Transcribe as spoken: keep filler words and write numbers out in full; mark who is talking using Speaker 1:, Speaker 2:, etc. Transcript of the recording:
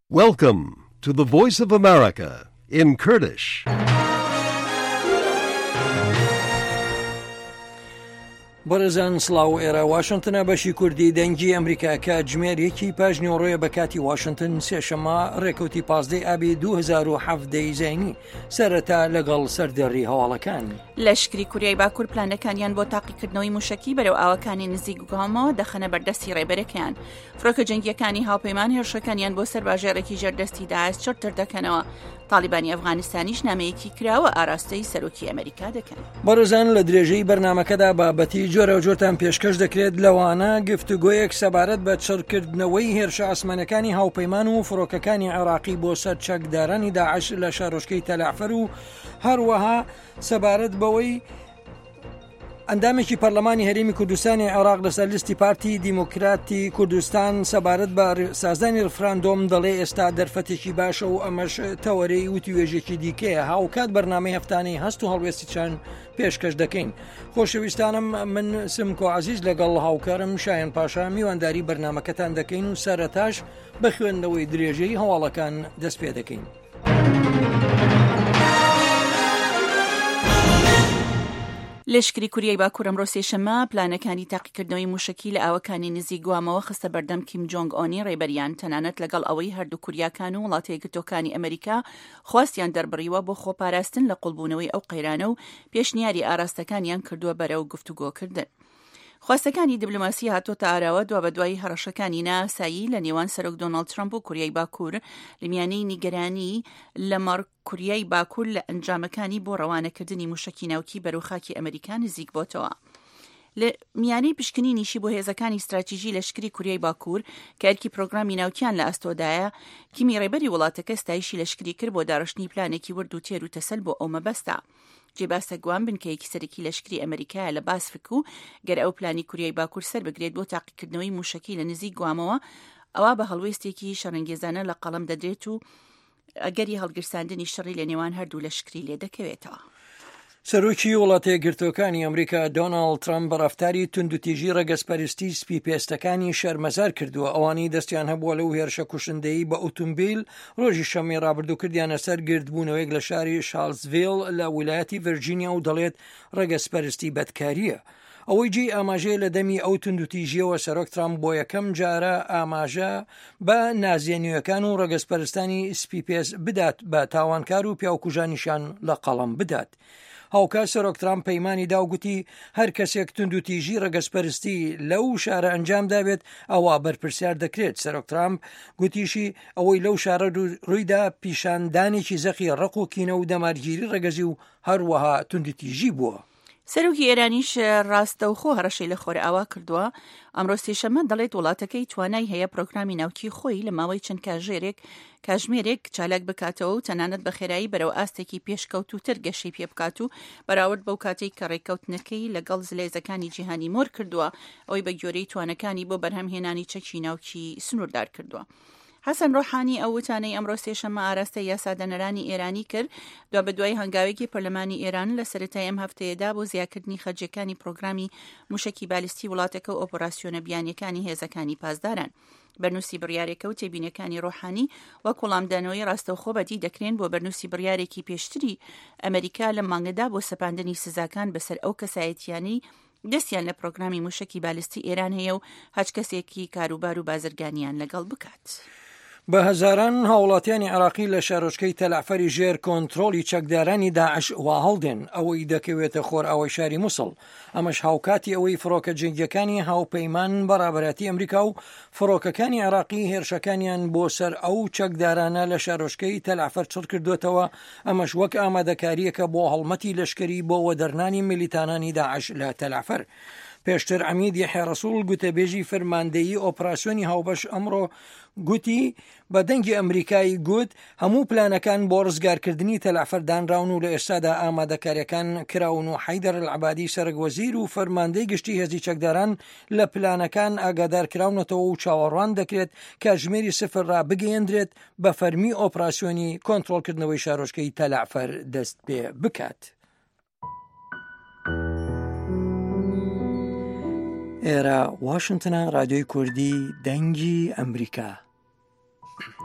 Speaker 1: Welcome to the Voice of America in Kurdish.
Speaker 2: بەرەزان سڵاو ئێرە واشنتنە بەشی کوردی دەنگی ئەمریکا کە جمێرێکی پاژنیۆڕۆیە بە کاتی واشنتن سێشەمە ڕێکەوتی پازدەی ئابی دوو هەزار و هەفت دەیزانی سەرەتا لەگەڵ سەردەڕی هەواڵەکان.
Speaker 3: لەشکری کوریای باکوور پلانەکانیان بۆ تاقیکردنەوەی موشکی بەرەو ئاوەکانی نزیک گوگامەوە دەخەنە بەردەستی ڕێبەرەکەیان. فڕۆکە جەنگیەکانی هاوپەیمان هێرشەکانیان بۆ سەر باژێڕێکی ژێردەستی داعش چڕتر دەکەنەوە. تالیبانی ئەفغانستانیش نامەیەکی کراوە ئاراستەی سەرۆکی ئەمریکا دەکەن.
Speaker 2: بەرەزان لە درێژەی بەرنامەکەدا بابەتی جۆرە و جۆرتان پێشکەش دەکرێت لەوانە گفتوگۆیەک سەبارەت بە چڕکردنەوەی هێرشە ئاسمانەکانی هاوپەیمان و فڕۆکەکانی عێراقی بۆ سەر چەکدارانی داعش لە شارۆچکەی تەلعفەر و هەروەها سەبارەت بەوەی ئەندامێکی پەرلەمانی هەرێمی کوردستانی عێراق لەسەر لیستی پارتی دیموکراتی کوردستان سەبارەت بە سازانی ڕفراندۆم دەڵێ ئێستا دەرفەتێکی باشە و ئەمەش تەوەرەی وتی وێژێکی دیکەیە. هاوکات بەرنامەی هەفتانەی هەست و هەڵوێستی چەند پێشکەش دەکەین. خۆشەویستانم، من سمکۆ عەزیز لەگەڵ هاوکارم شایەن پاشا میوانداری بەرنامەکەتان دەکەین و سەرەتاش بە خوێندنەوەی درێژەی هەواڵەکان دەست پێ دەکەین.
Speaker 3: لەشکری کوریای باکوور ئەمڕۆ سێشەمە پلانەکانی تاقیکردنەوەی موشکی لە ئاوەکانی نزیک گوامەوە خستە بەردەم کیم جۆنگ ئۆنی ڕێبەریان، تەنانەت لەگەڵ ئەوەی هەردوو کوریاکان و وڵاتە یەکگرتووەکانی ئەمریکا خواستیان دەربڕیوە بۆ خۆپاراستن لە قوڵبوونەوەی ئەو قەیرانە و پێشنیاری ئاراستەکانیان کردووە بەرەو گفتوگۆکردن. خواستەکانی دیبلۆماسی هاتۆتە ئاراوە دوا بە دوای هەڕەشەکانی ناسایی لە نێوان سەرۆک دۆناڵد ترامپ و کوریای باکوور لە میانەی نیگەرانی لە مەڕ کوریای باکوور لە ئەنجامەکانی بۆ ڕەوانەکردنی موشکی ناوکی بەرەوخاکی ئەمریکا نزیک بۆتەوە. لە میانەی پشکنینیشی بۆ هێزەکانی استراتیژی لەشکری کوریای باکوور کە ئەرکی پرۆگرامی ناوکیان لە ئەستۆدایە، کیمی ڕێبەری وڵاتەکە ستایشی لەشکری کرد بۆ داڕشتنی پلانێکی ورد و تێر و تەسەل بۆ ئەو مەبەستە. جێباستە گوان بنکەیەکی سەرەکی لەشکری ئەمریکایە لە باسفک و گەر ئەو پلانی کوریای باکوور سەر بگرێت بۆ تاقیکردنەوەی موشکی لە نزیک گوامەوە، ئەوە بە هەڵوێستێکی شەڕەنگێزانە لە قەڵەم دەدرێت و ئەگەری هەڵگرساندنی شەڕی لە نێوان هەردوو لەشکری لێ دەکەوێتەوە.
Speaker 2: سەرۆکی وڵاتە یەکگرتووەکانی ئەمریکا دۆناڵد ترامپ بە ڕەفتاری توندوتیژی ڕەگەزپەرستی سپی پێستەکانی شەرمەزار کردووە. ئەوانی دەستیان هەبووە لەو هێرشە کوشندەی بە ئۆتۆمبیل ڕۆژی شەمەی ڕابردوو کردیانە سەر گردبوونەوەیەک لە شاری شارلزڤیل لە ویلایەتی ڤەرجینیا و دەڵێت ڕەگەزپەرستی بەدکاریە. ئەوەی جێی ئاماژەیە لە دەمی ئەو توندوتیژیەوە سەرۆک ترامپ بۆ یەکەم جارە ئاماژە بە نازیێنیەکان و ڕەگەزپەرستانی سپی پێست بدات بە تاوانکار و پیاوکوژانیشان لە قەڵەم بدات. هاوکار سەرۆک ترامپ پەیمانی داوگوتی هەر کەسێک توندوتیژی ڕەگەزپەرستی لەو شارە ئەنجام دابێت ئەوە بەرپرسیار دەکرێت. سەرۆک ترامپ گوتیشی ئەوەی لەو شارە ڕوویدا پیشاندانێکی زەخی ڕق و کینە و دەمارگیری ڕەگەزی و هەروەها توندوتیژی بووە.
Speaker 3: سەرۆکی ئێرانیش ڕاستەوخۆ هەڕەشەی لە خۆرە ئاوا کردووە. ئەمڕۆ سێشەمە دەڵێت وڵاتەکەی توانای هەیە پرۆگرامی ناوکی خۆی لە ماوەی چەند کاژێرێک کاژمێرێک چالاک بکاتەوە و تەنانەت بە خێرایی بەرەو ئاستێکی پێشکەوت و تر گەشەی پێ بکات و بەراورد بەو کاتەی کە ڕێککەوتنەکەی لەگەڵ زلێزەکانی جیهانی مۆر کردووە، ئەوەی بە گۆرەی توانەکانی بۆ بەرهەمهێنانی چەکی ناوکی سنووردار کردووە. حەسەن ڕۆحانی ئەو وتانەی ئەمڕۆ سێشەمە ئاراستە یاسادەنەرانی ئێرانی کرد دوا بە دوای هەنگاوێکی پەرلەمانی ئێران لە سەرەتای ئەم هەفتەیەدا بۆ زیادکردنی خەرجیەکانی پرۆگرامی موشکی بالیستی وڵاتەکە و ئۆپۆراسیۆنە بیانیەکانی هێزەکانی پاسداران. بەرنووسی بڕیارێکە و تێبینەکانی ڕۆحانی وەک وەڵامدانەوەی ڕاستەوخۆ بەدی دەکرێن بۆ بەرنووسی بڕیارێکی پێشتری ئەمریکا لە مانگەدا بۆ سەپاندنی سزاکان بەسەر ئەو کەسایەتیانی دەستیان لە پرۆگرامی موشکی بالیستی ئێران هەیە و هەچ کەسێکی کاروبار و بازرگانیان لەگەڵ بکات.
Speaker 2: بە هەزاران هاوڵاتیانی عێراقی لە شارۆچکەی تەلعفەری ژێر کۆنتڕۆلی چەکدارانی داعش وا هەڵدێن، ئەوەی دەکەوێتە خۆر ئەوەی شاری مووسڵ. ئەمەش هاوکاتی ئەوەی فڕۆکە جنگیەکانی هاوپەیمان بەڕابەتی ئەمریکا و فڕۆکەکانی عێراقی هێرشەکانیان بۆ سەر ئەو چەکدارانە لە شارۆچکەی تەلعفەر چڕ کردوێتەوە. ئەمەش وەک ئامادەکاریەکە بۆ هەڵمەتی لەشکری بۆ وەدەرنانی میلیتانانی داعش لە تەلعفەر. پێشتر عەمید یەحیا ڕەسوول گوتەبێژی فەرماندەیی ئۆپراسیۆنی هاوبەش ئەمڕۆ گوتی بە دەنگی ئەمریکایی گوت هەموو پلانەکان بۆ ڕزگارکردنی تەلعفەر دانراون و لە ئێستادا ئامادەکاریەکان کراون و حەیدەر العەبادی سەرۆکوەزیر و فەرماندەی گشتی هێزی چەکداران لە پلانەکان ئاگادارکراونەتەوە و چاوەڕوان دەکرێت کە ژمێری سفر ڕابگەیەندرێت بە فەرمی ئۆپراسیۆنی کۆنتڕۆڵکردنەوەی شارۆچکەی تەلعفەر دەست پێ بکات. ئێرە واشنتنە، ڕادیۆی کوردی دەنگی ئەمریکا.